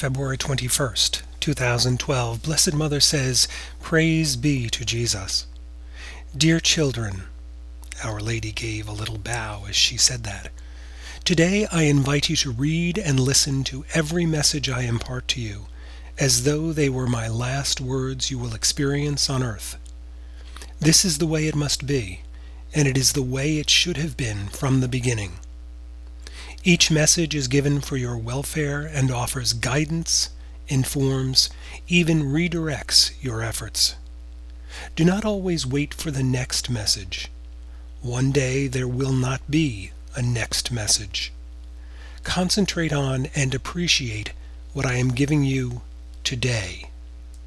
February 21st, 2012, Blessed Mother says, "Praise be to Jesus." Dear children, Our Lady gave a little bow as she said that. Today I invite you to read and listen to every message I impart to you, as though they were my last words you will experience on earth. This is the way it must be, and it is the way it should have been from the beginning. Each message is given for your welfare and offers guidance, informs, even redirects your efforts. Do not always wait for the next message. One day there will not be a next message. Concentrate on and appreciate what I am giving you today.